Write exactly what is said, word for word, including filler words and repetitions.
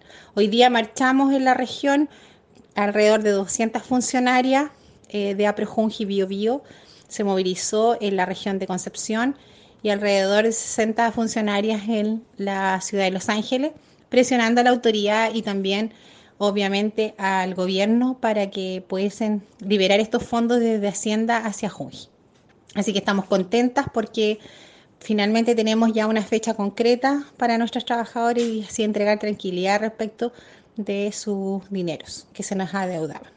Hoy día marchamos en la región alrededor de doscientas funcionarias eh, de Aprejunji y Bio Bio se movilizó en la región de Concepción y alrededor de sesenta funcionarias en la ciudad de Los Ángeles, presionando a la autoridad y también obviamente al gobierno para que pudiesen liberar estos fondos desde Hacienda hacia Junji. Así que estamos contentas porque finalmente tenemos ya una fecha concreta para nuestros trabajadores y así entregar tranquilidad respecto de sus dineros que se nos adeudaban.